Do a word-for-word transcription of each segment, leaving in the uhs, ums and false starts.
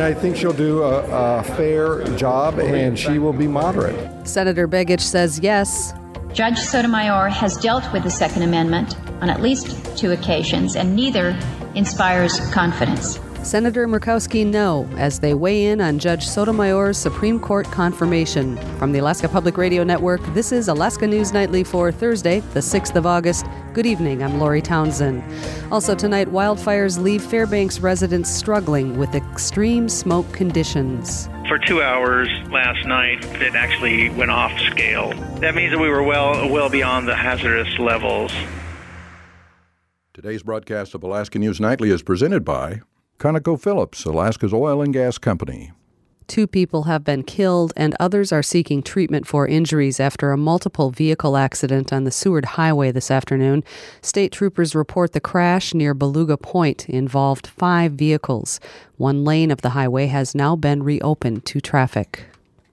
And I think she'll do a, a fair job, and she will be moderate. Senator Begich says yes. Judge Sotomayor has dealt with the Second Amendment on at least two occasions, and neither inspires confidence. Senator Murkowski no, as they weigh in on Judge Sotomayor's Supreme Court confirmation. From the Alaska Public Radio Network, this is Alaska News Nightly for Thursday, the sixth of August. Good evening, I'm Lori Townsend. Also tonight, wildfires leave Fairbanks residents struggling with extreme smoke conditions. For two hours last night, it actually went off scale. That means that we were well, well beyond the hazardous levels. Today's broadcast of Alaska News Nightly is presented by ConocoPhillips, Alaska's oil and gas company. Two people have been killed and others are seeking treatment for injuries after a multiple vehicle accident on the Seward Highway this afternoon. State troopers report the crash near Beluga Point involved five vehicles. One lane of the highway has now been reopened to traffic.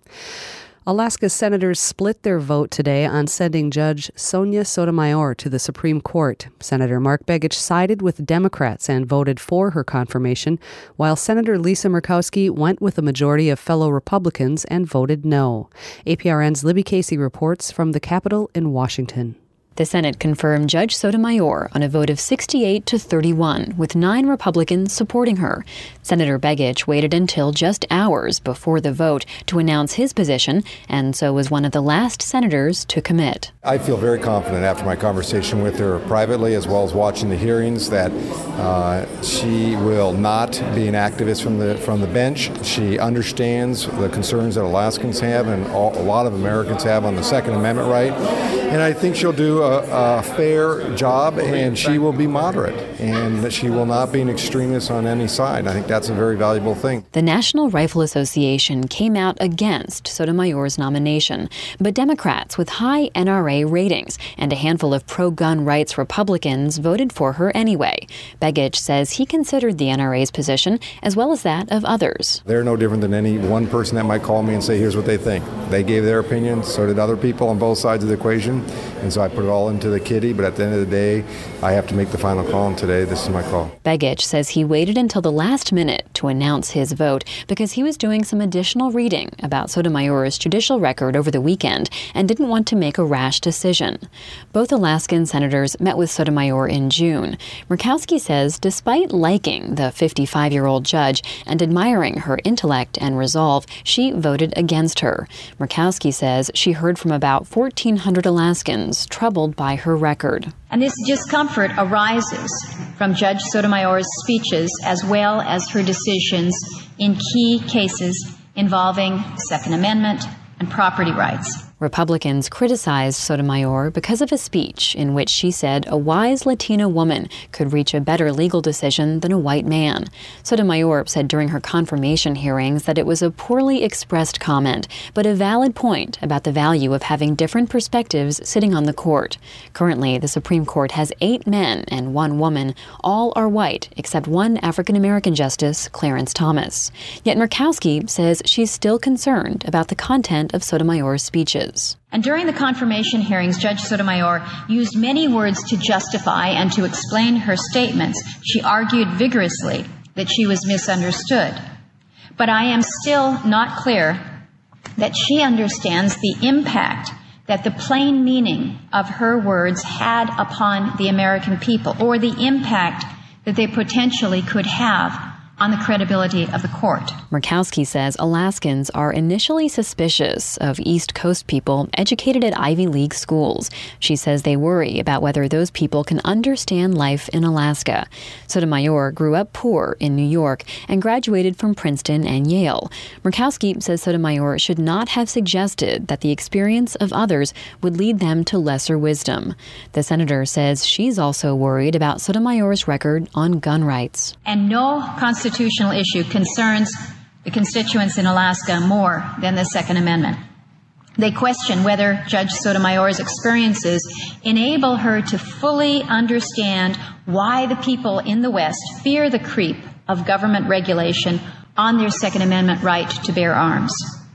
Alaska senators split their vote today on sending Judge Sonia Sotomayor to the Supreme Court. Senator Mark Begich sided with Democrats and voted for her confirmation, while Senator Lisa Murkowski went with a majority of fellow Republicans and voted no. A P R N's Libby Casey reports from the Capitol in Washington. The Senate confirmed Judge Sotomayor on a vote of sixty-eight to thirty-one, with nine Republicans supporting her. Senator Begich waited until just hours before the vote to announce his position, and so was one of the last senators to commit. I feel very confident after my conversation with her privately, as well as watching the hearings, that uh, she will not be an activist from the from the bench. She understands the concerns that Alaskans have and all, a lot of Americans have on the Second Amendment right, and I think she'll do a A, a fair job, and she will be moderate, and that she will not be an extremist on any side. I think that's a very valuable thing. The National Rifle Association came out against Sotomayor's nomination, but Democrats with high N R A ratings and a handful of pro-gun rights Republicans voted for her anyway. Begich says he considered the N R A's position as well as that of others. They're no different than any one person that might call me and say, here's what they think. They gave their opinion, so did other people on both sides of the equation, and so I put it all into the kitty, but at the end of the day, I have to make the final call, and today this is my call. Begich says he waited until the last minute to announce his vote because he was doing some additional reading about Sotomayor's judicial record over the weekend and didn't want to make a rash decision. Both Alaskan senators met with Sotomayor in June. Murkowski says despite liking the fifty-five-year-old judge and admiring her intellect and resolve, she voted against her. Murkowski says she heard from about fourteen hundred Alaskans troubled by her record. And this discomfort arises from Judge Sotomayor's speeches as well as her decisions in key cases involving the Second Amendment and property rights. Republicans criticized Sotomayor because of a speech in which she said a wise Latina woman could reach a better legal decision than a white man. Sotomayor said during her confirmation hearings that it was a poorly expressed comment, but a valid point about the value of having different perspectives sitting on the court. Currently, the Supreme Court has eight men and one woman. All are white, except one African-American justice, Clarence Thomas. Yet Murkowski says she's still concerned about the content of Sotomayor's speeches. And during the confirmation hearings, Judge Sotomayor used many words to justify and to explain her statements. She argued vigorously that she was misunderstood. But I am still not clear that she understands the impact that the plain meaning of her words had upon the American people, or the impact that they potentially could have on the credibility of the court. Murkowski says Alaskans are initially suspicious of East Coast people educated at Ivy League schools. She says they worry about whether those people can understand life in Alaska. Sotomayor grew up poor in New York and graduated from Princeton and Yale. Murkowski says Sotomayor should not have suggested that the experience of others would lead them to lesser wisdom. The senator says she's also worried about Sotomayor's record on gun rights. And no constitutional Constitutional issue concerns the constituents in Alaska more than the Second Amendment. They question whether Judge Sotomayor's experiences enable her to fully understand why the people in the West fear the creep of government regulation on their Second Amendment right to bear arms.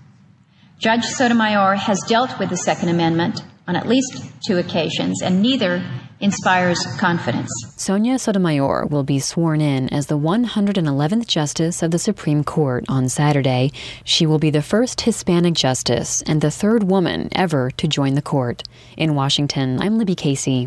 Judge Sotomayor has dealt with the Second Amendment on at least two occasions, and neither inspires confidence. Sonia Sotomayor will be sworn in as the one hundred eleventh Justice of the Supreme Court on Saturday. She will be the first Hispanic justice and the third woman ever to join the court. In Washington, I'm Libby Casey.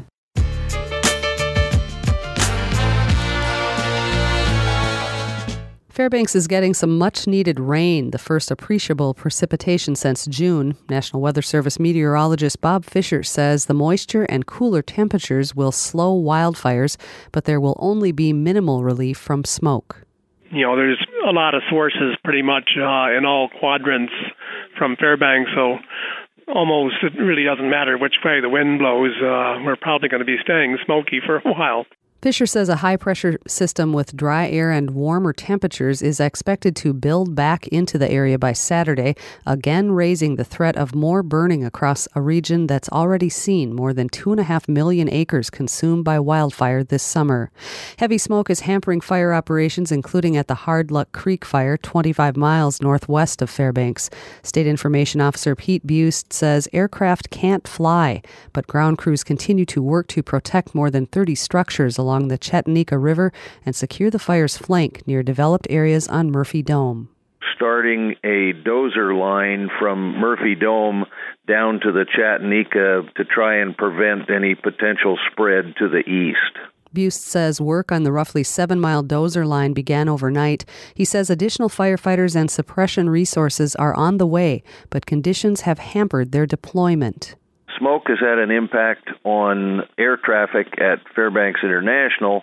Fairbanks is getting some much-needed rain, the first appreciable precipitation since June. National Weather Service meteorologist Bob Fisher says the moisture and cooler temperatures will slow wildfires, but there will only be minimal relief from smoke. You know, there's a lot of sources pretty much uh, in all quadrants from Fairbanks, so almost it really doesn't matter which way the wind blows. Uh, we're probably going to be staying smoky for a while. Fisher says a high-pressure system with dry air and warmer temperatures is expected to build back into the area by Saturday, again raising the threat of more burning across a region that's already seen more than two and a half million acres consumed by wildfire this summer. Heavy smoke is hampering fire operations, including at the Hard Luck Creek fire, twenty-five miles northwest of Fairbanks. State Information Officer Pete Buist says aircraft can't fly, but ground crews continue to work to protect more than thirty structures along the Chettaneka River and secure the fire's flank near developed areas on Murphy Dome. Starting a dozer line from Murphy Dome down to the Chattanooga to try and prevent any potential spread to the east. Buist says work on the roughly seven-mile dozer line began overnight. He says additional firefighters and suppression resources are on the way, but conditions have hampered their deployment. Smoke has had an impact on air traffic at Fairbanks International,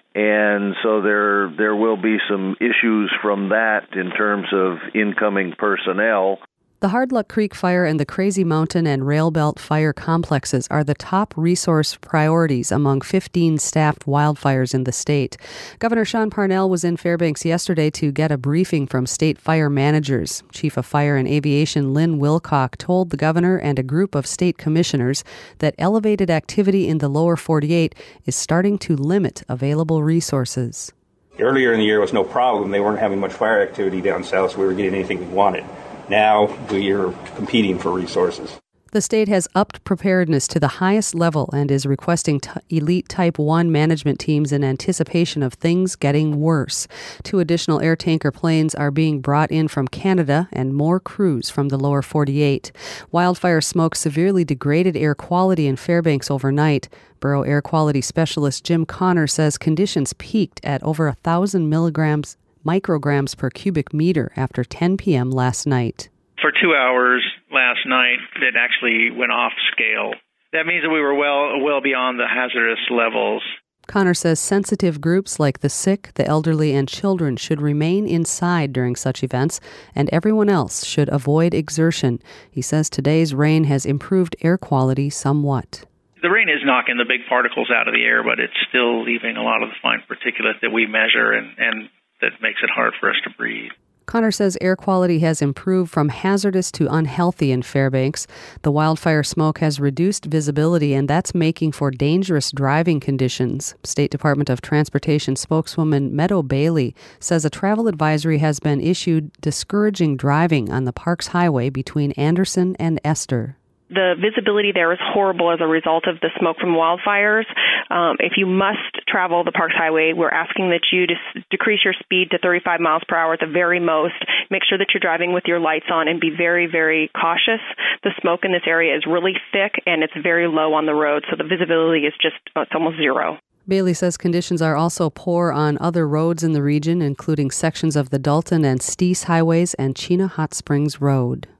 and so there there will be some issues from that in terms of incoming personnel. The Hard Luck Creek fire and the Crazy Mountain and Rail Belt fire complexes are the top resource priorities among fifteen staffed wildfires in the state. Governor Sean Parnell was in Fairbanks yesterday to get a briefing from state fire managers. Chief of Fire and Aviation Lynn Wilcock told the governor and a group of state commissioners that elevated activity in the lower forty-eight is starting to limit available resources. Earlier in the year was no problem. They weren't having much fire activity down south, so we were getting anything we wanted. Now we are competing for resources. The state has upped preparedness to the highest level and is requesting t- elite Type one management teams in anticipation of things getting worse. Two additional air tanker planes are being brought in from Canada and more crews from the lower forty-eight. Wildfire smoke severely degraded air quality in Fairbanks overnight. Borough Air Quality Specialist Jim Connor says conditions peaked at over one thousand milligrams micrograms per cubic meter after ten p.m. last night. For two hours last night, it actually went off scale. That means that we were well well beyond the hazardous levels. Connor says sensitive groups like the sick, the elderly, and children should remain inside during such events, and everyone else should avoid exertion. He says today's rain has improved air quality somewhat. The rain is knocking the big particles out of the air, but it's still leaving a lot of the fine particulate that we measure, and, and that makes it hard for us to breathe. Connor says air quality has improved from hazardous to unhealthy in Fairbanks. The wildfire smoke has reduced visibility, and that's making for dangerous driving conditions. State Department of Transportation spokeswoman Meadow Bailey says a travel advisory has been issued discouraging driving on the Parks Highway between Anderson and Esther. The visibility there is horrible as a result of the smoke from wildfires. Um, if you must travel the Parks Highway, we're asking that you dis- decrease your speed to thirty-five miles per hour at the very most. Make sure that you're driving with your lights on and be very, very cautious. The smoke in this area is really thick and it's very low on the road, so the visibility is just, it's almost zero. Bailey says conditions are also poor on other roads in the region, including sections of the Dalton and Steese highways and Chena Hot Springs Road.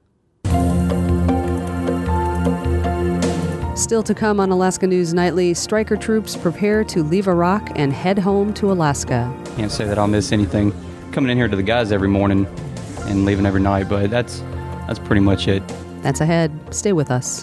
Still to come on Alaska News Nightly, striker troops prepare to leave Iraq and head home to Alaska. Can't say that I'll miss anything coming in here to the guys every morning and leaving every night, but that's that's pretty much it. That's ahead. Stay with us.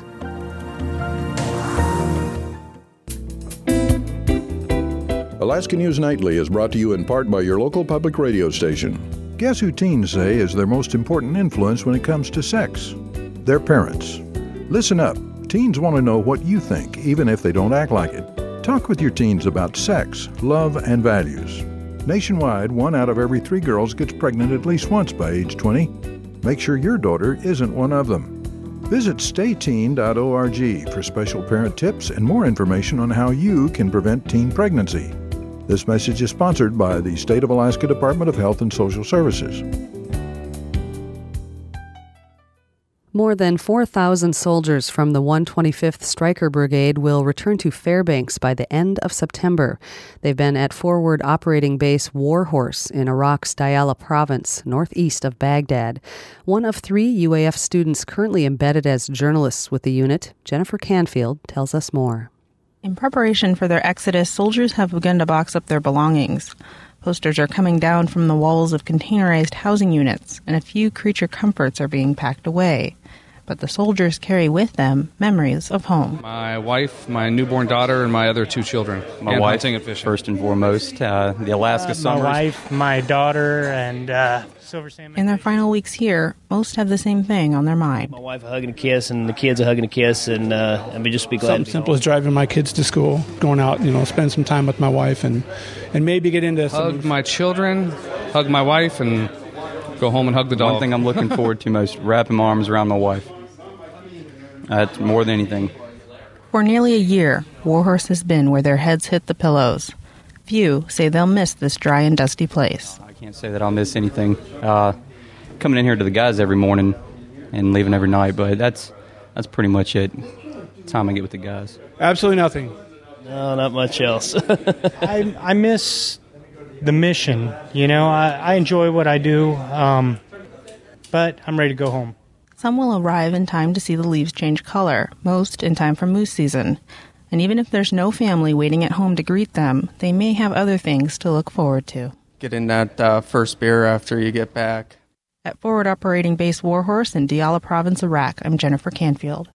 Alaska News Nightly is brought to you in part by your local public radio station. Guess who teens say is their most important influence when it comes to sex? Their parents. Listen up. Teens want to know what you think, even if they don't act like it. Talk with your teens about sex, love, and values. Nationwide, one out of every three girls gets pregnant at least once by age twenty. Make sure your daughter isn't one of them. Visit stay teen dot org for special parent tips and more information on how you can prevent teen pregnancy. This message is sponsored by the State of Alaska Department of Health and Social Services. More than four thousand soldiers from the one hundred twenty-fifth Stryker Brigade will return to Fairbanks by the end of September. They've been at Forward Operating Base Warhorse in Iraq's Diyala province, northeast of Baghdad. One of three U A F students currently embedded as journalists with the unit, Jennifer Canfield, tells us more. In preparation for their exodus, soldiers have begun to box up their belongings. Posters are coming down from the walls of containerized housing units, and a few creature comforts are being packed away. But the soldiers carry with them memories of home. My wife, my newborn daughter, and my other two children. My and wife, hunting and fishing. First and foremost, uh, the Alaska uh, summers. My wife, my daughter, and uh, silver salmon. In their final weeks here, most have the same thing on their mind. My wife a hug and a kiss, and the kids a hug and a kiss, and uh, and we just be glad. Something to be simple home. as driving my kids to school, going out, you know, spend some time with my wife, and and maybe get into some. Hug my children, hug my wife, and go home and hug the dog. One thing I'm looking forward to most: wrapping my arms around my wife. That's more than anything. For nearly a year, Warhorse has been where their heads hit the pillows. Few say they'll miss this dry and dusty place. I can't say that I'll miss anything. Uh, coming in here to the guys every morning and leaving every night, but that's that's pretty much it. Time I get with the guys. Absolutely nothing. No, not much else. I I miss the mission. You know, I, I enjoy what I do, um, but I'm ready to go home. Some will arrive in time to see the leaves change color, most in time for moose season. And even if there's no family waiting at home to greet them, they may have other things to look forward to. Getting that uh, first beer after you get back. At Forward Operating Base Warhorse in Diyala Province, Iraq, I'm Jennifer Canfield.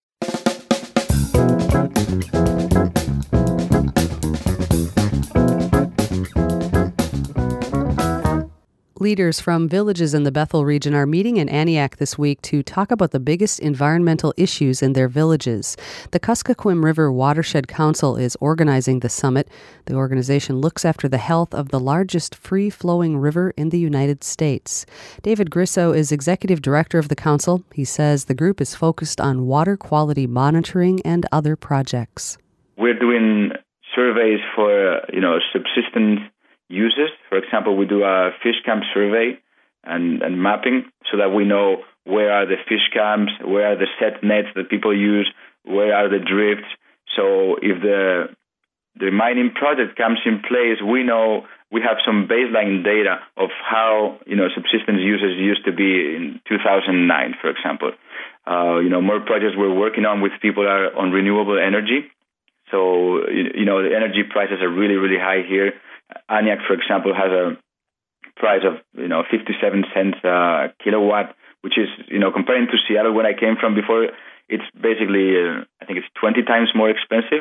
Leaders from villages in the Bethel region are meeting in Aniak this week to talk about the biggest environmental issues in their villages. The Kuskokwim River Watershed Council is organizing the summit. The organization looks after the health of the largest free-flowing river in the United States. David Grisso is executive director of the council. He says the group is focused on water quality monitoring and other projects. We're doing surveys for, you know, subsistence uses. For example, we do a fish camp survey and, and mapping so that we know where are the fish camps, where are the set nets that people use, where are the drifts. So if the the mining project comes in place, we know we have some baseline data of how, you know, subsistence uses used to be in two thousand nine, for example. Uh, you know, more projects we're working on with people are on renewable energy. So, you know, the energy prices are really, really high here. Aniak, for example, has a price of, you know, fifty-seven cents a kilowatt, which is, you know, comparing to Seattle when I came from before, it's basically, uh, I think it's twenty times more expensive.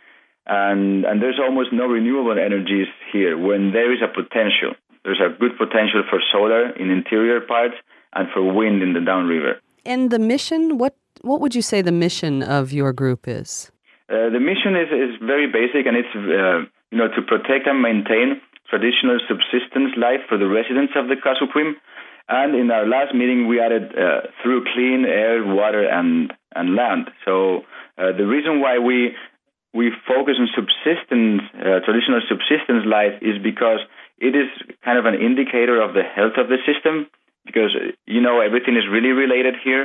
And and there's almost no renewable energies here when there is a potential. There's a good potential for solar in interior parts and for wind in the downriver. And the mission, what what would you say the mission of your group is? Uh, the mission is, is very basic, and it's uh, you know, to protect and maintain traditional subsistence life for the residents of the Kuskokwim. And in our last meeting, we added uh, through clean air, water, and and land. So uh, the reason why we we focus on subsistence, uh, traditional subsistence life, is because it is kind of an indicator of the health of the system. Because, you know, everything is really related here.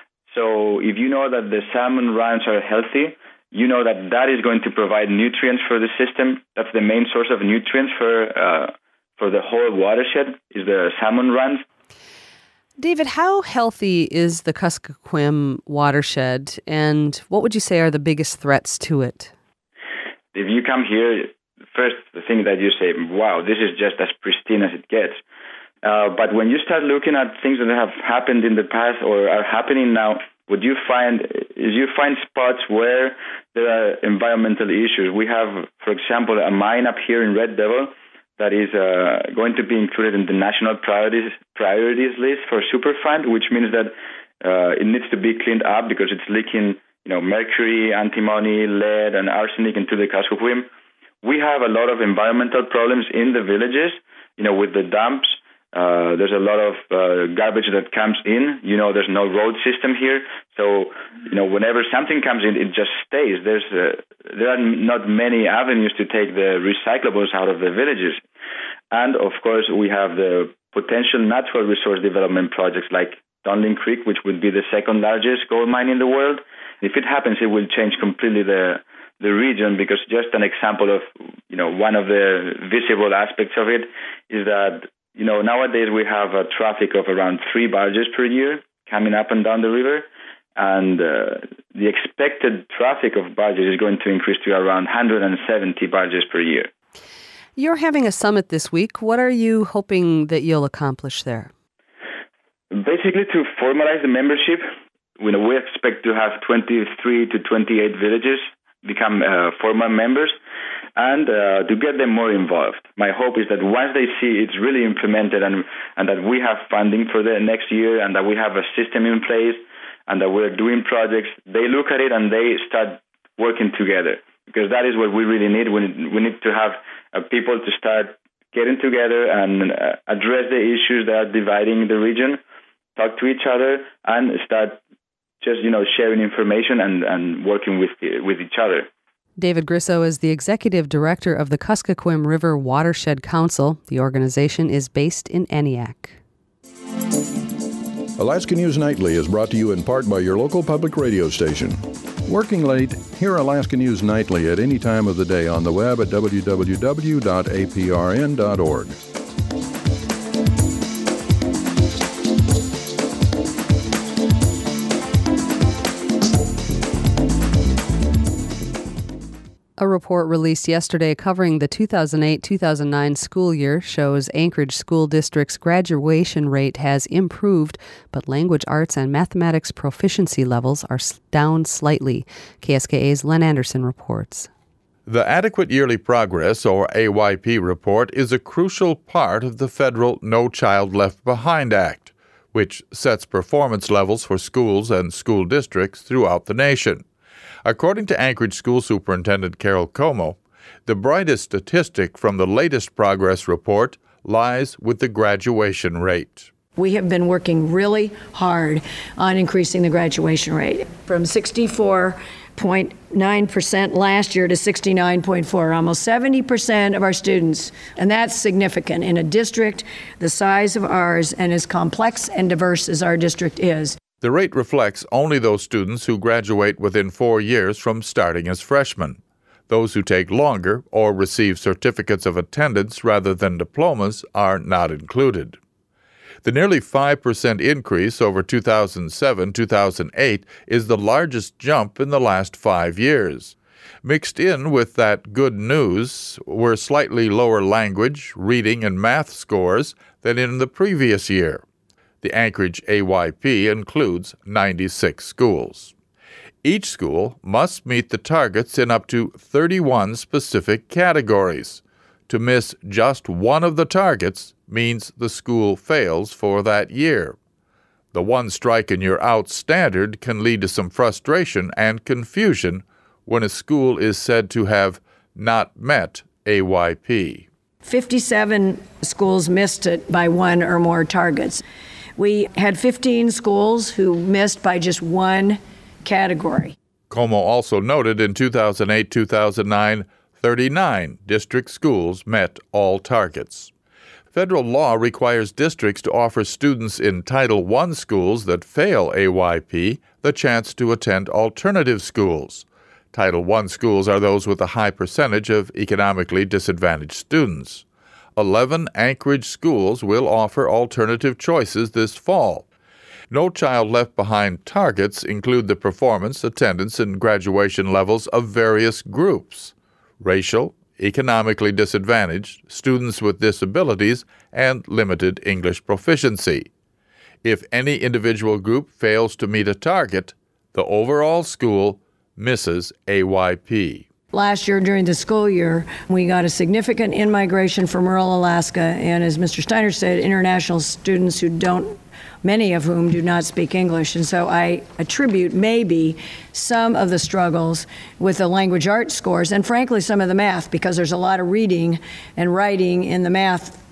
So if you know that the salmon runs are healthy, you know that that is going to provide nutrients for the system. That's the main source of nutrients for uh, for the whole watershed, is the salmon runs. David, how healthy is the Kuskokwim watershed, and what would you say are the biggest threats to it? If you come here, first the thing that you say, wow, this is just as pristine as it gets. Uh, but when you start looking at things that have happened in the past or are happening now, what you find is you find spots where there are environmental issues. We have, for example, a mine up here in Red Devil that is uh, going to be included in the national priorities priorities list for Superfund, which means that uh, it needs to be cleaned up because it's leaking, you know, mercury, antimony, lead, and arsenic into the Kuskokwim. We have a lot of environmental problems in the villages, you know, with the dumps. Uh, there's a lot of uh, garbage that comes in. You know, there's no road system here. So, you know, whenever something comes in, it just stays. There's uh, there are not many avenues to take the recyclables out of the villages. And, of course, we have the potential natural resource development projects like Donlin Creek, which would be the second largest gold mine in the world. If it happens, it will change completely the the region, because just an example of, you know, one of the visible aspects of it is that, you know, nowadays we have a traffic of around three barges per year coming up and down the river, and uh, the expected traffic of barges is going to increase to around one hundred seventy barges per year. You're having a summit this week. What are you hoping that you'll accomplish there? Basically, to formalize the membership. You know, we expect to have twenty-three to twenty-eight villages become uh, formal members, and uh, to get them more involved. My hope is that once they see it's really implemented, and and that we have funding for the next year, and that we have a system in place, and that we're doing projects, they look at it and they start working together, because that is what we really need. We need, we need to have uh, people to start getting together and uh, address the issues that are dividing the region, talk to each other, and start just, you know, sharing information and, and working with with each other. David Grisso is the executive director of the Kuskokwim River Watershed Council. The organization is based in ENIAC. Alaska News Nightly is brought to you in part by your local public radio station. Working late? Hear Alaska News Nightly at any time of the day on the web at w w w dot a p r n dot org. A report released yesterday covering the two thousand eight two thousand nine school year shows Anchorage School District's graduation rate has improved, but language arts and mathematics proficiency levels are down slightly. K S K A's Len Anderson reports. The Adequate Yearly Progress, or A Y P, report is a crucial part of the federal No Child Left Behind Act, which sets performance levels for schools and school districts throughout the nation. According to Anchorage School Superintendent Carol Como, the brightest statistic from the latest progress report lies with the graduation rate. We have been working really hard on increasing the graduation rate from sixty-four point nine percent last year to sixty-nine point four, almost seventy percent of our students. And that's significant in a district the size of ours and as complex and diverse as our district is. The rate reflects only those students who graduate within four years from starting as freshmen. Those who take longer or receive certificates of attendance rather than diplomas are not included. The nearly five percent increase over two thousand seven to two thousand eight is the largest jump in the last five years. Mixed in with that good news were slightly lower language, reading, and math scores than in the previous year. The Anchorage A Y P includes ninety-six schools. Each school must meet the targets in up to thirty-one specific categories. To miss just one of the targets means the school fails for that year. The one strike and you're out standard can lead to some frustration and confusion when a school is said to have not met A Y P. fifty-seven schools missed it by one or more targets. We had fifteen schools who missed by just one category. Como also noted in two thousand eight to two thousand nine, thirty-nine district schools met all targets. Federal law requires districts to offer students in Title one schools that fail A Y P the chance to attend alternative schools. Title one schools are those with a high percentage of economically disadvantaged students. Eleven Anchorage schools will offer alternative choices this fall. No Child Left Behind targets include the performance, attendance, and graduation levels of various groups: racial, economically disadvantaged, students with disabilities, and limited English proficiency. If any individual group fails to meet a target, the overall school misses A Y P. Last year during the school year, we got a significant in-migration from rural Alaska, and as Mister Steiner said, international students who don't, many of whom do not speak English. And so I attribute maybe some of the struggles with the language arts scores, and frankly some of the math, because there's a lot of reading and writing in the math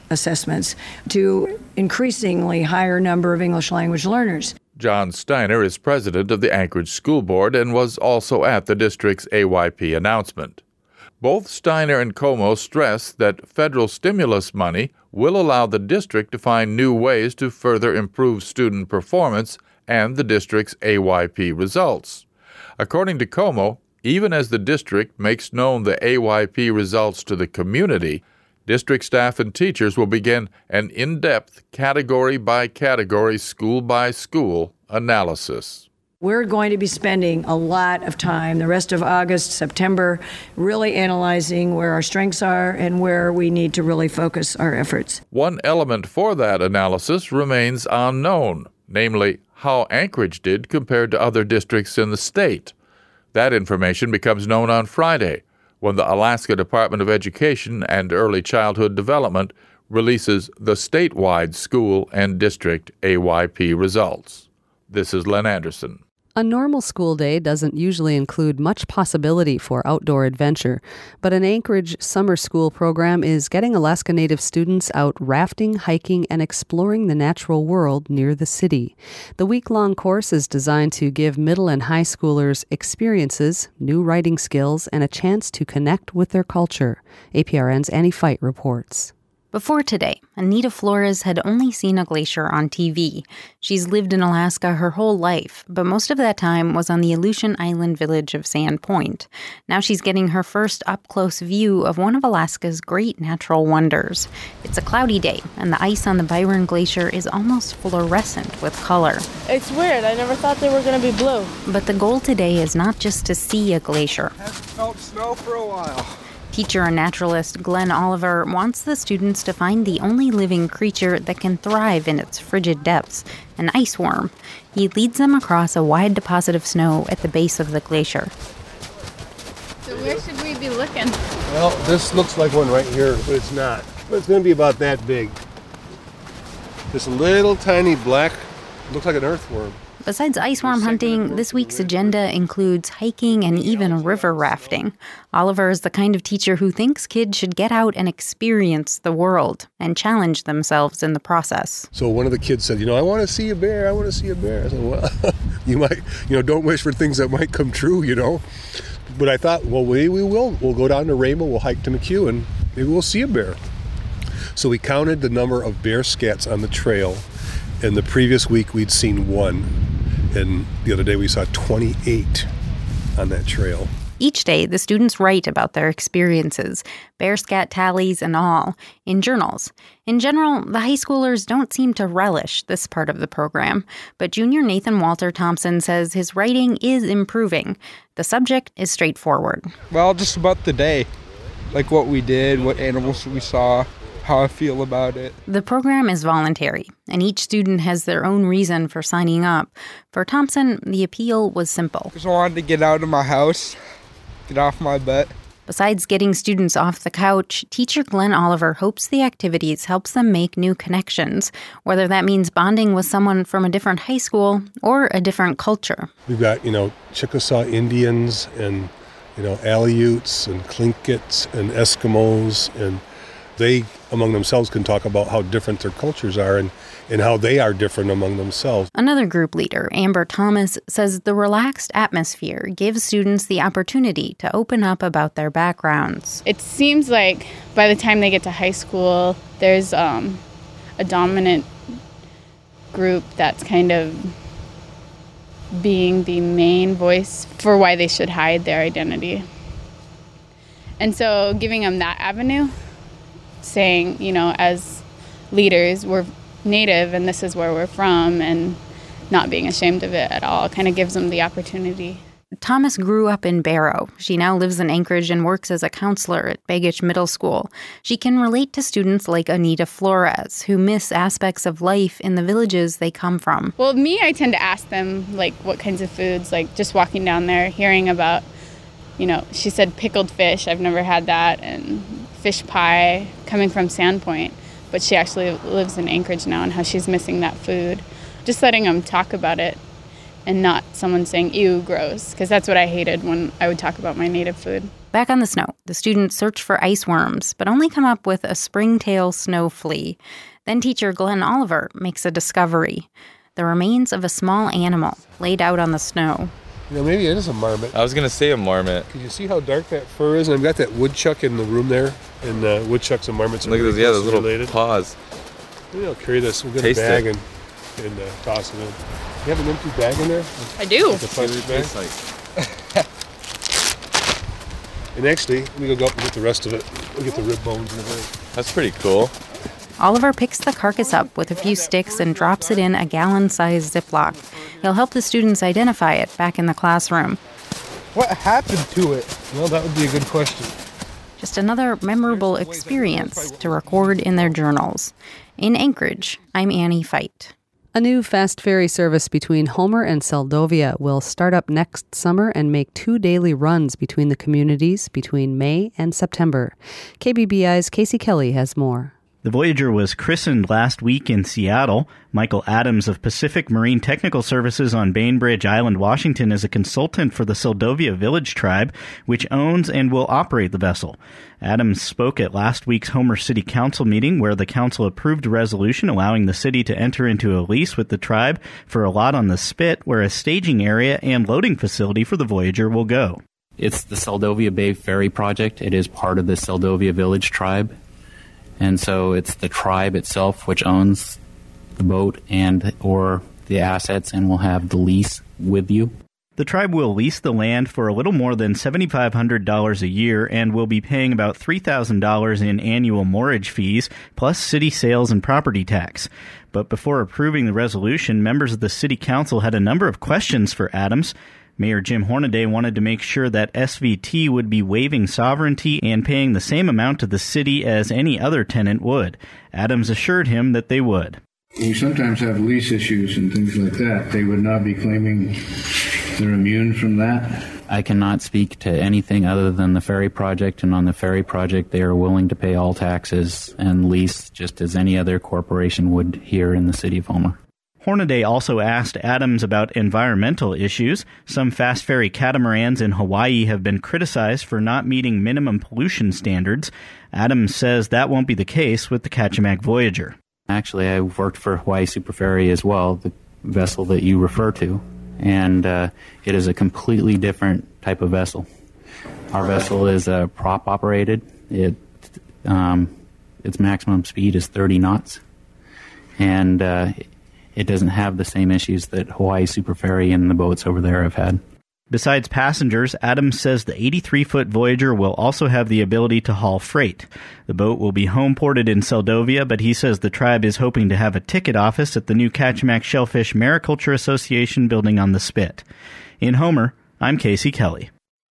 assessments to increasingly higher number of English language learners. John Steiner is president of the Anchorage School Board and was also at the district's A Y P announcement. Both Steiner and Como stress that federal stimulus money will allow the district to find new ways to further improve student performance and the district's A Y P results. According to Como, even as the district makes known the A Y P results to the community, district staff and teachers will begin an in-depth, category-by-category, school-by-school analysis. We're going to be spending a lot of time, the rest of August, September, really analyzing where our strengths are and where we need to really focus our efforts. One element for that analysis remains unknown, namely how Anchorage did compared to other districts in the state. That information becomes known on Friday, when the Alaska Department of Education and Early Childhood Development releases the statewide school and district A Y P results. This is Len Anderson. A normal school day doesn't usually include much possibility for outdoor adventure, but an Anchorage summer school program is getting Alaska Native students out rafting, hiking, and exploring the natural world near the city. The week-long course is designed to give middle and high schoolers experiences, new writing skills, and a chance to connect with their culture. A P R N's Annie Fight reports. Before today, Anita Flores had only seen a glacier on T V. She's lived in Alaska her whole life, but most of that time was on the Aleutian Island village of Sand Point. Now she's getting her first up-close view of one of Alaska's great natural wonders. It's a cloudy day, and the ice on the Byron Glacier is almost fluorescent with color. It's weird. I never thought they were going to be blue. But the goal today is not just to see a glacier. I haven't felt snow for a while. Teacher and naturalist Glenn Oliver wants the students to find the only living creature that can thrive in its frigid depths, an ice worm. He leads them across a wide deposit of snow at the base of the glacier. So where should we be looking? Well, this looks like one right here, but it's not. But it's going to be about that big. This little tiny black, looks like an earthworm. Besides ice worm hunting, this week's agenda includes hiking and even river rafting. Oliver is the kind of teacher who thinks kids should get out and experience the world and challenge themselves in the process. So one of the kids said, you know, I want to see a bear, I want to see a bear. I said, well, you might, you know, don't wish for things that might come true, you know. But I thought, well, maybe we will. We'll go down to Rainbow, we'll hike to McHugh, and maybe we'll see a bear. So we counted the number of bear scats on the trail. And the previous week we'd seen one, and the other day we saw twenty-eight on that trail. Each day, the students write about their experiences, bear scat tallies and all, in journals. In general, the high schoolers don't seem to relish this part of the program, but junior Nathan Walter Thompson says his writing is improving. The subject is straightforward. Well, just about the day, like what we did, what animals we saw, how I feel about it. The program is voluntary, and each student has their own reason for signing up. For Thompson, the appeal was simple. Just wanted to get out of my house, get off my butt. Besides getting students off the couch, teacher Glenn Oliver hopes the activities helps them make new connections, whether that means bonding with someone from a different high school or a different culture. We've got, you know, Chickasaw Indians and, you know, Aleuts and Tlinkits and Eskimos, and they among themselves can talk about how different their cultures are and, and how they are different among themselves. Another group leader, Amber Thomas, says the relaxed atmosphere gives students the opportunity to open up about their backgrounds. It seems like by the time they get to high school, there's um, a dominant group that's kind of being the main voice for why they should hide their identity. And so giving them that avenue, saying, you know, as leaders, we're Native and this is where we're from, and not being ashamed of it at all kind of gives them the opportunity. Thomas grew up in Barrow. She now lives in Anchorage and works as a counselor at Begich Middle School. She can relate to students like Anita Flores, who miss aspects of life in the villages they come from. Well, me, I tend to ask them, like, what kinds of foods, like just walking down there, hearing about, you know, she said pickled fish. I've never had that, and fish pie, coming from Sandpoint, but she actually lives in Anchorage now, and how she's missing that food. Just letting them talk about it and not someone saying, ew, gross, because that's what I hated when I would talk about my native food. Back on the snow, the students search for ice worms, but only come up with a springtail snow flea. Then teacher Glenn Oliver makes a discovery. The remains of a small animal laid out on the snow. You know, maybe it is a marmot. I was going to say a marmot. Can you see how dark that fur is? And I've got that woodchuck in the room there, and uh, woodchucks and marmots are Look at those, yeah, those little related. paws. Maybe I'll carry this. We'll get Taste a bag it. and, and uh, toss it in. You have an empty bag in there? I do. Like a plastic bag? And actually, let me go up and get the rest of it. We'll get the rib bones and everything. That's pretty cool. Oliver picks the carcass up with a few sticks and drops it in a gallon-sized Ziploc. He'll help the students identify it back in the classroom. What happened to it? Well, that would be a good question. Just another memorable experience to record in their journals. In Anchorage, I'm Annie Fight. A new fast ferry service between Homer and Seldovia will start up next summer and make two daily runs between the communities between May and September. K B B I's Casey Kelly has more. The Voyager was christened last week in Seattle. Michael Adams of Pacific Marine Technical Services on Bainbridge Island, Washington, is a consultant for the Seldovia Village Tribe, which owns and will operate the vessel. Adams spoke at last week's Homer City Council meeting, where the council approved a resolution allowing the city to enter into a lease with the tribe for a lot on the Spit, where a staging area and loading facility for the Voyager will go. It's the Seldovia Bay Ferry Project. It is part of the Seldovia Village Tribe. And so it's the tribe itself which owns the boat and or the assets and will have the lease with you. The tribe will lease the land for a little more than seven thousand five hundred dollars a year and will be paying about three thousand dollars in annual moorage fees, plus city sales and property tax. But before approving the resolution, members of the city council had a number of questions for Adams. Mayor Jim Hornaday wanted to make sure that S V T would be waiving sovereignty and paying the same amount to the city as any other tenant would. Adams assured him that they would. We sometimes have lease issues and things like that. They would not be claiming they're immune from that? I cannot speak to anything other than the ferry project, and on the ferry project they are willing to pay all taxes and lease just as any other corporation would here in the city of Homer. Hornaday also asked Adams about environmental issues. Some fast ferry catamarans in Hawaii have been criticized for not meeting minimum pollution standards. Adams says that won't be the case with the Kachemak Voyager. Actually, I worked for Hawaii Super Ferry as well, the vessel that you refer to, and uh, it is a completely different type of vessel. Our vessel is uh, prop operated. It um, its maximum speed is thirty knots, and uh, it doesn't have the same issues that Hawaii Super Ferry and the boats over there have had. Besides passengers, Adams says the eighty-three foot Voyager will also have the ability to haul freight. The boat will be home ported in Seldovia, but he says the tribe is hoping to have a ticket office at the new Kachemak Shellfish Mariculture Association building on the Spit. In Homer, I'm Casey Kelly.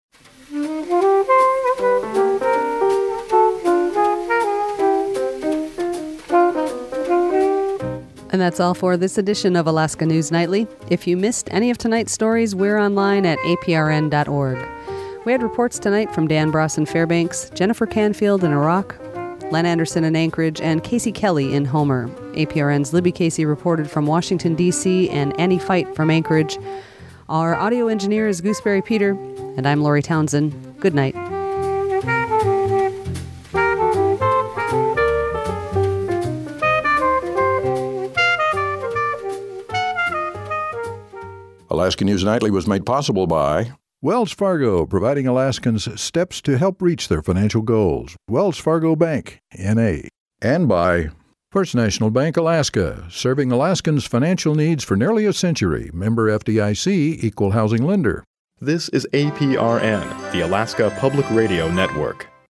And that's all for this edition of Alaska News Nightly. If you missed any of tonight's stories, we're online at A P R N dot org. We had reports tonight from Dan Bross in Fairbanks, Jennifer Canfield in Iraq, Len Anderson in Anchorage, and Casey Kelly in Homer. A P R N's Libby Casey reported from Washington, D C, and Annie Fight from Anchorage. Our audio engineer is Gooseberry Peter, and I'm Lori Townsend. Good night. Alaska News Nightly was made possible by Wells Fargo, providing Alaskans steps to help reach their financial goals. Wells Fargo Bank, N A And by First National Bank Alaska, serving Alaskans' financial needs for nearly a century. Member F D I C, Equal Housing Lender. This is A P R N, the Alaska Public Radio Network.